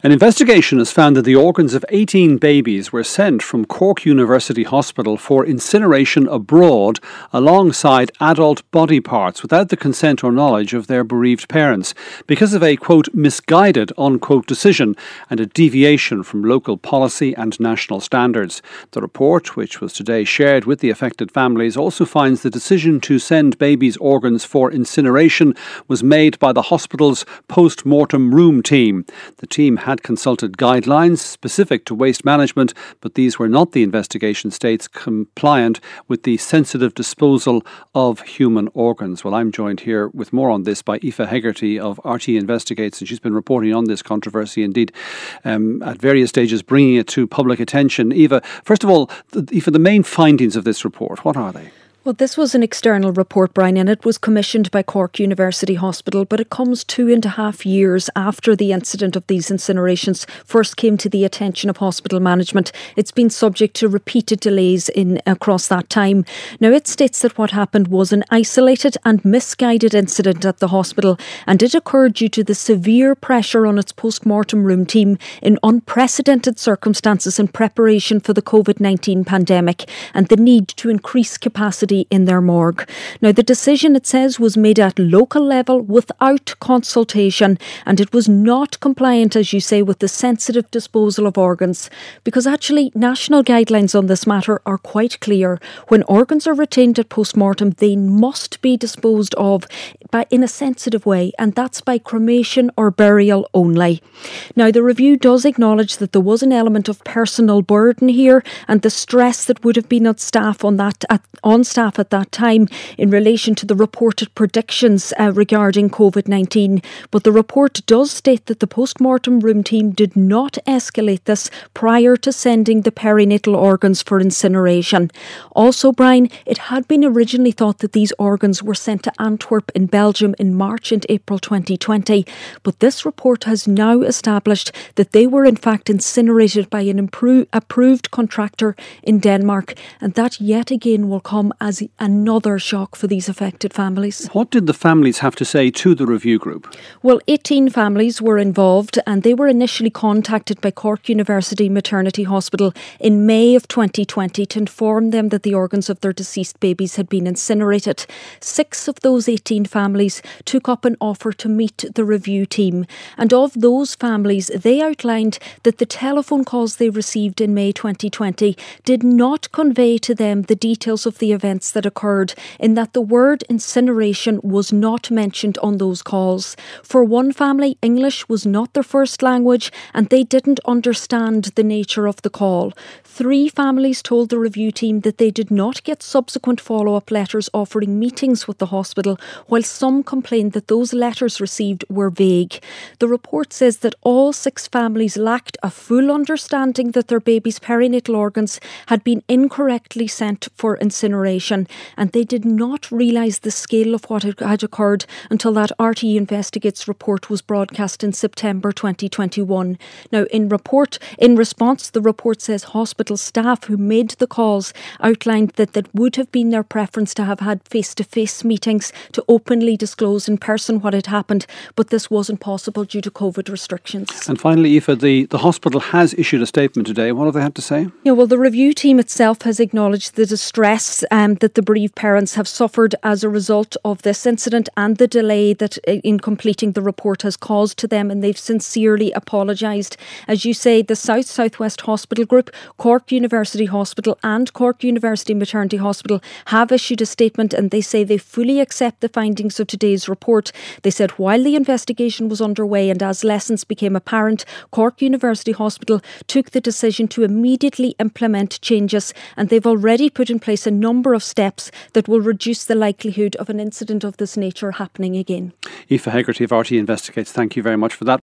An investigation has found that the organs of 18 babies were sent from Cork University Hospital for incineration abroad alongside adult body parts without the consent or knowledge of their bereaved parents because of a, quote, misguided, unquote, decision and a deviation from local policy and national standards. The report, which was today shared with the affected families, also finds the decision to send babies' organs for incineration was made by the hospital's post-mortem room team. The team had consulted guidelines specific to waste management, but these were not, the investigation states, compliant with the sensitive disposal of human organs. Well, I'm joined here with more on this by Aoife Hegarty of RT Investigates, and she's been reporting on this controversy, indeed, at various stages, bringing it to public attention. Aoife, first of all, Aoife, the main findings of this report, what are they? Well, this was an external report, Brian, and it was commissioned by Cork University Hospital, but it comes 2.5 years after the incident of these incinerations first came to the attention of hospital management. It's been subject to repeated delays across that time. Now, it states that what happened was an isolated and misguided incident at the hospital, and it occurred due to the severe pressure on its post-mortem room team in unprecedented circumstances in preparation for the COVID-19 pandemic and the need to increase capacity in their morgue. Now, the decision, it says, was made at local level without consultation, and it was not compliant, as you say, with the sensitive disposal of organs, because actually national guidelines on this matter are quite clear. When organs are retained at post-mortem, they must be disposed of in a sensitive way, and that's by cremation or burial only. Now, the review does acknowledge that there was an element of personal burden here and the stress that would have been on staff at that time in relation to the reported predictions regarding COVID-19. But the report does state that the post-mortem room team did not escalate this prior to sending the perinatal organs for incineration. Also, Brian, it had been originally thought that these organs were sent to Antwerp in Belgium in March and April 2020. But this report has now established that they were in fact incinerated by an approved contractor in Denmark. And that yet again will come as another shock for these affected families. What did the families have to say to the review group? Well, 18 families were involved, and they were initially contacted by Cork University Maternity Hospital in May of 2020 to inform them that the organs of their deceased babies had been incinerated. 6 of those 18 families took up an offer to meet the review team, and of those families, they outlined that the telephone calls they received in May 2020 did not convey to them the details of the events that occurred, in that the word incineration was not mentioned on those calls. For one family, English was not their first language and they didn't understand the nature of the call. 3 families told the review team that they did not get subsequent follow-up letters offering meetings with the hospital, while some complained that those letters received were vague. The report says that all 6 families lacked a full understanding that their baby's perinatal organs had been incorrectly sent for incineration, and they did not realise the scale of what had occurred until that RT Investigates report was broadcast in September 2021. Now, in response, the report says hospital staff who made the calls outlined that would have been their preference to have had face-to-face meetings to openly disclose in person what had happened, but this wasn't possible due to COVID restrictions. And finally, Aoife, the hospital has issued a statement today. What have they had to say? Yeah, well, the review team itself has acknowledged the distress that the bereaved parents have suffered as a result of this incident and the delay that in completing the report has caused to them, and they've sincerely apologised. As you say, the South-Southwest Hospital Group, Cork University Hospital and Cork University Maternity Hospital have issued a statement, and they say they fully accept the findings of today's report. They said while the investigation was underway and as lessons became apparent, Cork University Hospital took the decision to immediately implement changes, and they've already put in place a number of steps that will reduce the likelihood of an incident of this nature happening again. Aoife Hegarty of RT Investigates, thank you very much for that.